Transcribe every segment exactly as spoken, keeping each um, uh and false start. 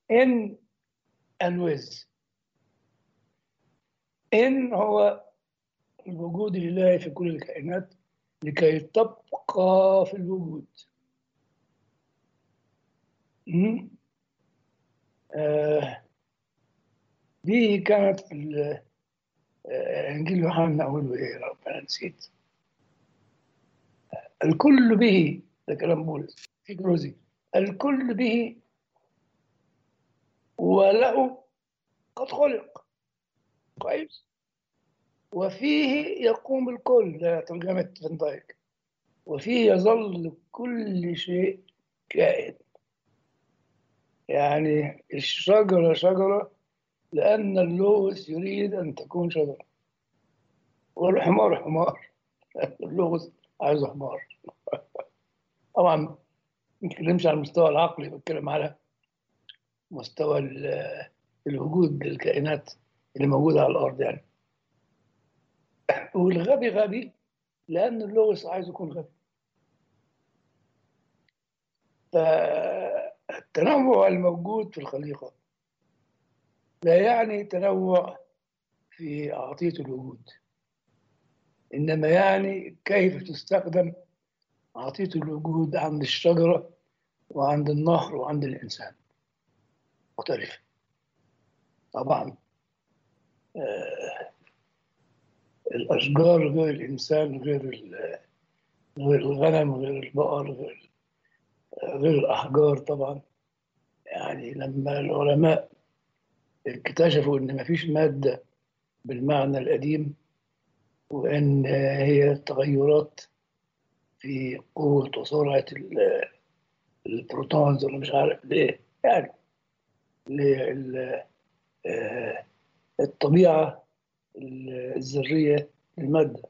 إن and with. إن هو الوجود الإلهي في كل الكائنات لكي تبقى في الوجود. م? آه دي كانت في ال- آه، إنجيل يوحنا أوله إيه يا رب أنا نسيت. الكل به، ده كلام بولس في كروزي، الكل به وله قد خلق. كويس. وفيه يقوم الكل، ده ترجمة فان دايك. وفيه يظل كل شيء كائن. يعني الشجرة شجرة لأن اللوغوس يريد أن تكون شجرة، والحمار حمار اللوغوس عايز حمار. طبعا ما بنتكلمش على المستوى العقلي، بتكلم على مستوى ال- الوجود للكائنات اللي موجودة على الأرض يعني. والغبي غبي لأن اللوغوس عايز يكون غبي. فالتنوع الموجود في الخليقة لا يعني تنوع في عطية الوجود، إنما يعني كيف تستخدم عطية الوجود عند الشجرة وعند النهر وعند الإنسان مختلفة. طبعا آه الأشجار غير الإنسان، غير ال- غير الغنم، غير البقر، غير, غير الأحجار طبعا. يعني لما العلماء اكتشفوا إن مفيش مادة بالمعنى القديم، وإن هي تغيرات في قوة وسرعة ال- البروتونز، ولا مش عارف ليه يعني، لل- آه، الطبيعة الذرية للمادة.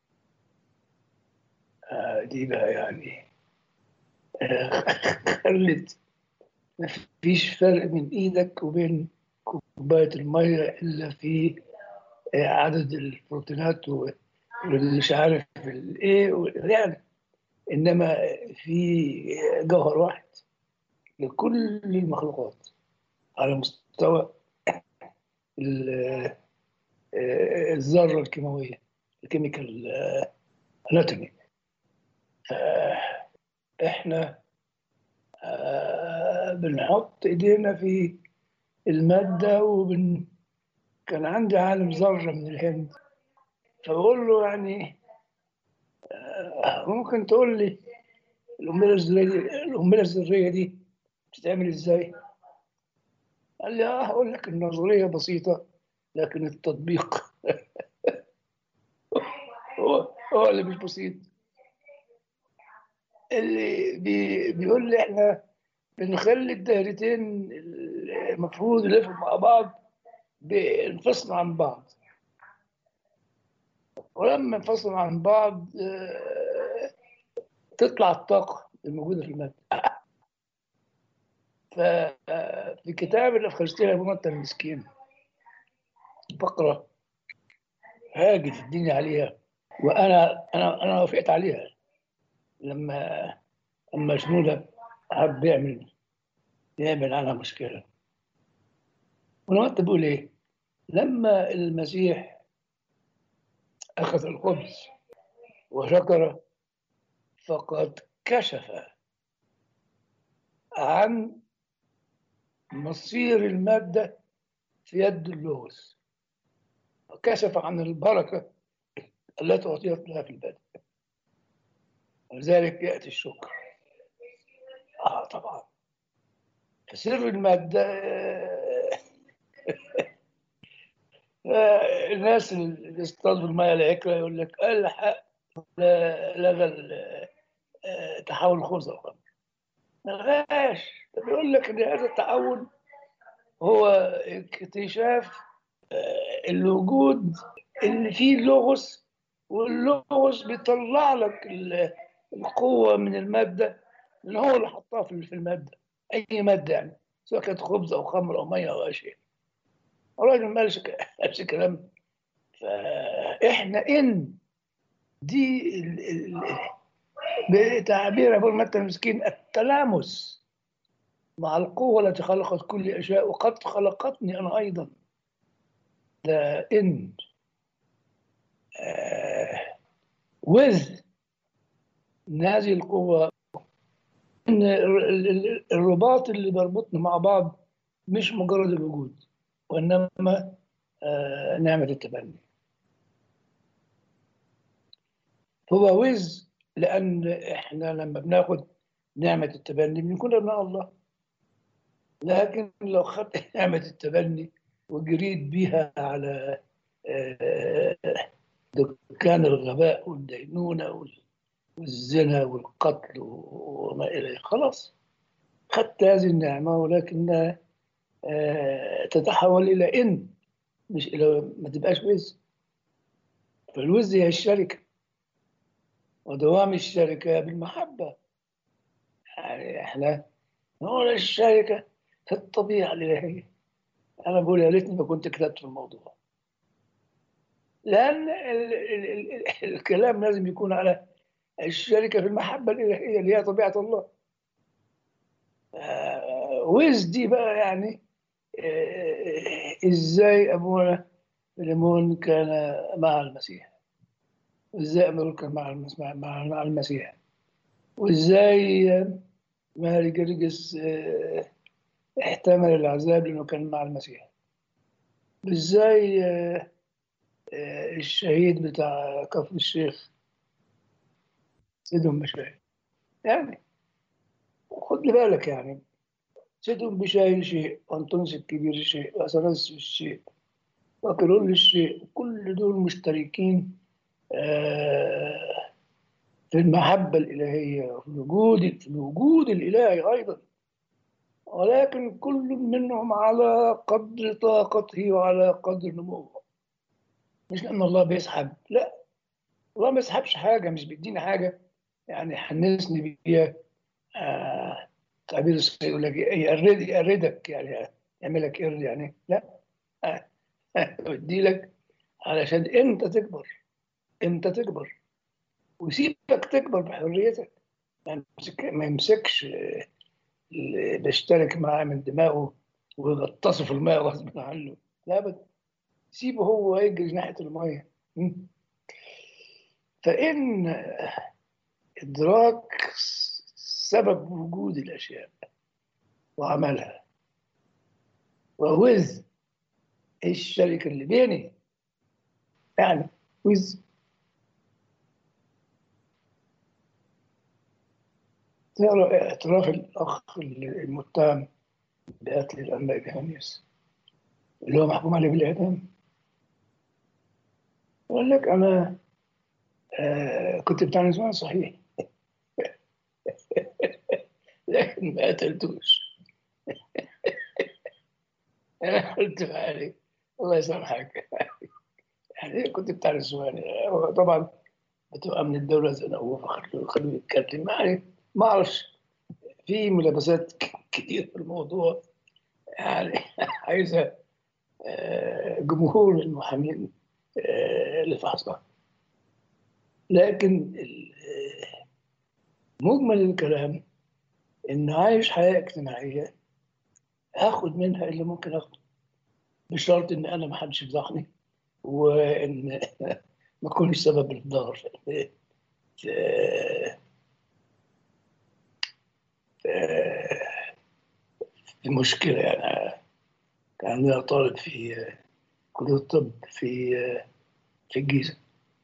آه، دي بقى يعني آه، خلت مفيش فرق من إيدك وبين كوباية المية إلا في آه، عدد البروتينات و- واللي مش عارف الإيه و- يعني. إنما في جوهر واحد لكل المخلوقات على مستوى ال- آه، الذرة الكيماوية، الكيميكال اناتومي. احنا آه، بنحط ايدينا في المادة وبن كان عندي عالم ذرة من الهند، فبقول له يعني آه، ممكن تقول لي القنبلة الذرية دي القنبلة الذرية دي بتتعمل ازاي؟ قال لي اه هقول لك النظرية بسيطة لكن التطبيق هو هو اللي مش بسيط. اللي بي بيقول لي احنا بنخلي الدايرتين المفروض يلفوا مع بعض بينفصلوا عن بعض، ولما ينفصلوا عن بعض آه، تطلع الطاقة الموجودة في المادة. ففي كتاب الأفخارستية لمتى المسكين فقرة هاجت الدنيا عليها، وأنا أنا أنا وافقت عليها لما أما شنودة حب يعمل يعمل عنها مشكلة. ونوت بيقول إيه؟ لما المسيح أخذ الخبز وشكر فقد كشف عن مصير المادة في يد اللوز، وكشف عن البركة التي أعطيت لها في البدء، ولذلك يأتي الشكر. آه طبعا سر المادة آه، آه، الناس اللي اصطادوا المياه العكرة يقول لك الحق لا- لغى ال- آه، تحول الخبز والخمر. ما لغاش، ده بيقول لك ان هذا التحول هو اكتشاف الوجود اللي فيه اللغز، واللغز بيطلع لك ال- القوة من المادة اللي هو اللي حطها في في المادة، أي مادة يعني، سواء كانت خبز أو خمر أو مية أو أي شيء. الراجل ما قالش ك- قالش كلام. فإحنا إن دي ال- ال- بتعبير أبو المتى المسكين التلامس مع القوة التي خلقت كل أشياء وقد خلقتني أنا أيضا. ده إن آه with إن هذه القوة، إن ال- ال- الرباط اللي بيربطنا مع بعض مش مجرد الوجود، وإنما آه نعمة التبني. هو with لأن إحنا لما بناخد نعمة التبني بنكون أبناء الله. لكن لو خدت نعمة التبني وجريت بيها على آه، دكان الغباء والدينونة والزنا والقتل وما إليه، خلاص خدت هذه النعمة، ولكنها آه، تتحول إلى إن، مش إلى، ما تبقاش وز. فالوز هي الشركة، ودوام الشركة بالمحبة. يعني إحنا نقول الشركة في الطبيعة الإلهية. أنا بقول يا ريتني ما كنت كتبت في الموضوع، لأن ال ال ال ال الكلام لازم يكون على الشركة في المحبة الإلهية اللي هي طبيعة الله. آه، ويز دي بقى يعني آه، إزاي أبونا فيليمون كان مع المسيح، وإزاي أمرو كان مع المس- مع مع مع المسيح، وإزاي آه، ماري جرجس آه، احتمل العذاب لأنه كان مع المسيح، وإزاي آه، آه، الشهيد بتاع كفر الشيخ سيدهم مشاهد. يعني خد لي بالك، يعني سيدهم بشايل شيء، وأنطونس الكبير شيء، وأثناسيوس الشيء، وكيرلس الشيء، كل دول مشتركين آه، في المحبة الإلهية، وفي الوجود في الوجود الإلهي أيضا، ولكن كل منهم على قدر طاقته وعلى قدر نموه. مش لأن الله بيسحب، لا، الله ما بيسحبش حاجة، مش بيديني حاجة يعني يحنسني بيها. آه تعبير الصحيح يقول لك يقرد يقردك، يعني يعمل لك قرد، يعني لا. آه بدي لك علشان انت تكبر، انت تكبر ويسيبك تكبر بحريتك. ما يمسك- ما يمسكش اللي بيشترك معاه من دماغه ويغطسه في الماء غصب عنه، لا ابدا، سيبه هو يجري ناحيه الميه. م? فان ادراك سبب وجود الاشياء وعملها، ووز الشركه اللي بيني، يعني وز ترى اعتراف الاخ المتهم بقتل الانباء بهاميس اللي هو محكوم عليه بالاعدام، يقول لك انا آه كنت بتاع نسوان صحيح، لكن ما قتلتوش. انا قلت عليه الله يسامحك، يعني كنت بتاع نسوان طبعا بتبقى من الدوله زنقوه فخلوه خلوه يتكلم، يعني ما اعرفش، في ملابسات ك- كتير في الموضوع، يعني عايزه آه، جمهور المحامين آه، اللي فحصها. لكن ال- آه، مجمل الكلام ان عايش حياه اجتماعيه، هاخد منها اللي ممكن اخده، بشرط ان انا ما حدش يفضحني، وان ما اكونش سبب الضرر في في في مشكله. يعني كان عندنا طالب في كليه الطب في في الجيزه،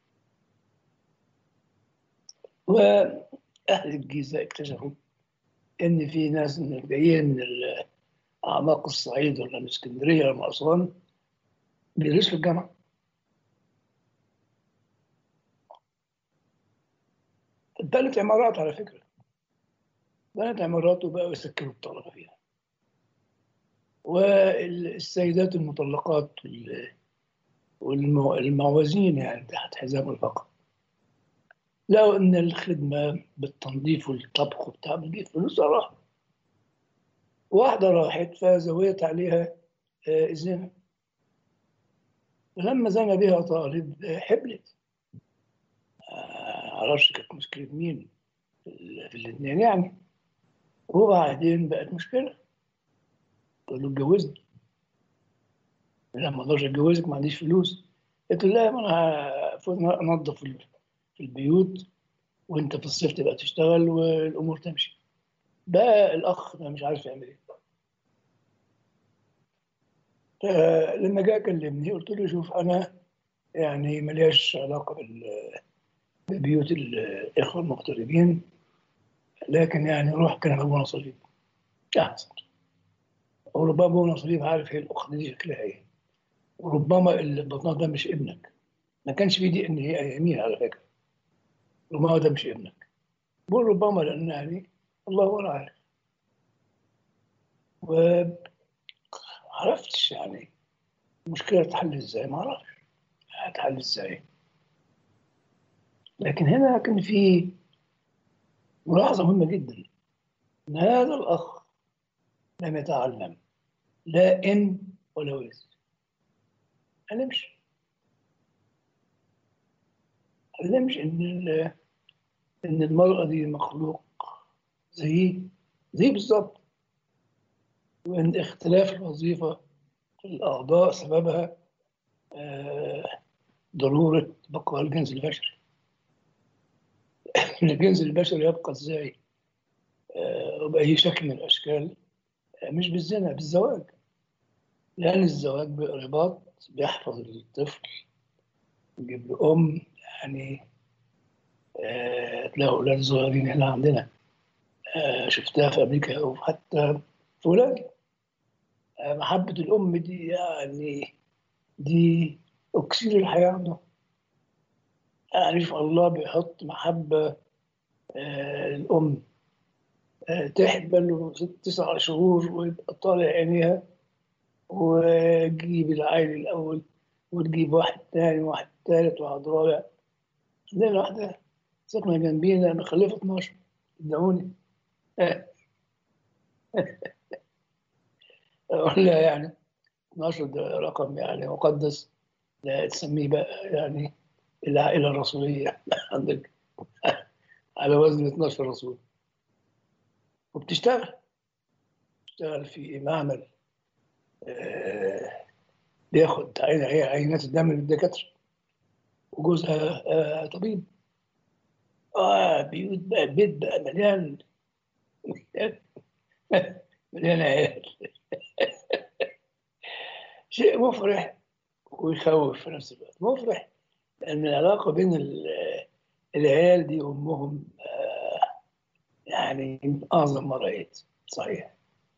واهل الجيزه اكتشفوا ان في ناس من جايين من اعماق الصعيد ولا من اسكندريه ولا من اسوان بيدرسوا في الجامعه. اتبنت عمارات على فكره، بنت عمارات وبقوا يسكنوا الطلبه فيها، والسيدات المطلقات والموازين يعني تحت حزام الفقر لقوا ان الخدمه بالتنظيف والطبخ وبتاع بتجيب فلوس، راح واحده راحت فزويت عليها آه، زنا، ولما زنى بها طالب آه، حبلت. آه، معرفش كانت مشكله مين في ال- في الاثنين يعني، وبعدين بقت مشكله. قلت له اتجوزني. لا ما اقدرش اتجوزك، ما عنديش فلوس. قلت له لا، ما انا المفروض انظف في البيوت، وانت في الصيف تبقى تشتغل والامور تمشي. بقى الاخ ده مش عارف يعمل ايه. فلما جاء كلمني قلت له شوف، انا يعني ملياش علاقه بال- ببيوت الاخوه المغتربين، لكن يعني روح كان ابونا صليب احسن. وربما ابونا صليب عارف هي الاخت دي شكلها ايه، وربما اللي في بطنها ده مش ابنك. ما كانش في دي ان هي اياميها على فكره. ربما ده مش ابنك، بقول ربما لان يعني الله هو العارف. وعرفتش يعني المشكله تتحل ازاي، ما اعرفش هتحل ازاي. لكن هنا كان في ملاحظه مهمه جدا، ان هذا الاخ لم يتعلم لا ان ولا وز. علمش علمش ان ال- ان المراه دي مخلوق زي زي بالظبط، وان اختلاف الوظيفه في الاعضاء سببها آه، ضروره بقاء الجنس البشري. الجنس البشري يبقى ازاي آه، وبأي شكل من الاشكال؟ آه، مش بالزنا، بالزواج. لان الزواج برباط بيحفظ الطفل، يجيب له ام يعني. آه، تلاقي اولاد صغيرين هنا عندنا، آه، شفتها في امريكا وحتى في ولاد. آه، محبه الام دي يعني دي اكسير الحياه عندهم. يعني شوف الله بيحط محبه آه، الام، آه، تحبل له ست تسع شهور ويبقى طالع عينيها، وتجيب العيل الاول وتجيب واحد تاني واحد تالت واحد رابع. عندنا واحده ساكنه جنبينا مخلفه اتناشر، صدقوني. اقول لها يعني اتناشر ده رقم يعني مقدس، لا تسميه بقى يعني العائله الرسوليه عندك، على وزن اتناشر رسول. وبتشتغل بتشتغل في معمل آه، بياخد عين- عينات الدم من الدكاتره، وجوزها آه، طبيب. اه بيوت بقى، البيت بقى مليان مليان عيال. شيء مفرح ويخوف في نفس الوقت. مفرح لأن العلاقة بين ال- العيال دي وأمهم آه، يعني من أعظم ما رأيت، صحيح.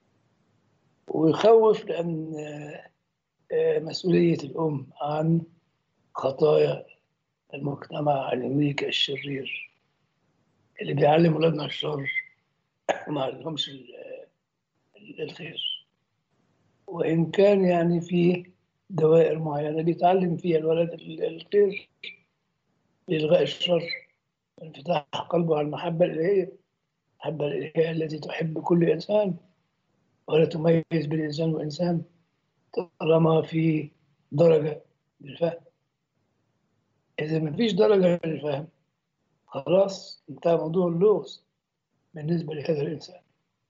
ويخوف لأن آه، مسؤولية الأم عن خطايا المجتمع الأمريكي الشرير اللي بيعلم ولادنا الشر وما علمهمش ال- ال- الخير. وإن كان يعني في دوائر معينة بيتعلم فيها الولد ال- الخير بإلغاء الشر، انفتاح قلبه على المحبة الإلهية، المحبة الإلهية التي تحب كل إنسان ولا تميز بين إنسان وإنسان، طالما في درجة للفهم. إذا ما فيش درجة للفهم خلاص انتهى موضوع اللغز بالنسبة لهذا الإنسان.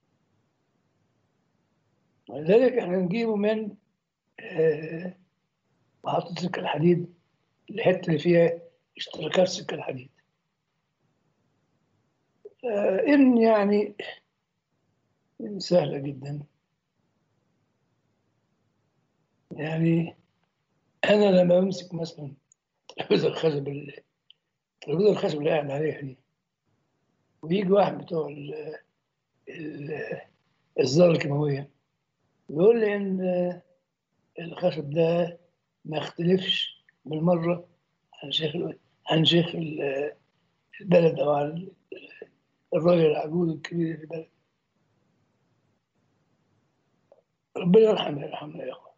ولذلك احنا نجيبه من آه، محطة سكة الحديد، الحتة اللي فيها اشتراكات سكة الحديد. آه، إن يعني سهلة جدا. يعني أنا لما بمسك مثلا ترابيزة الخشب ال- الترابيزة الخشب اللي قاعد عليها دي، ويجي واحد بتوع ال- ال- الزارة الكيماوية يقول لي إن آه، الخشب ده ما يختلفش بالمرة عن شيخ ال- عن شيخ ال- البلد أو عن الراجل العجوز الكبير في البلد. ربنا يرحمه يرحمنا يا أخوان.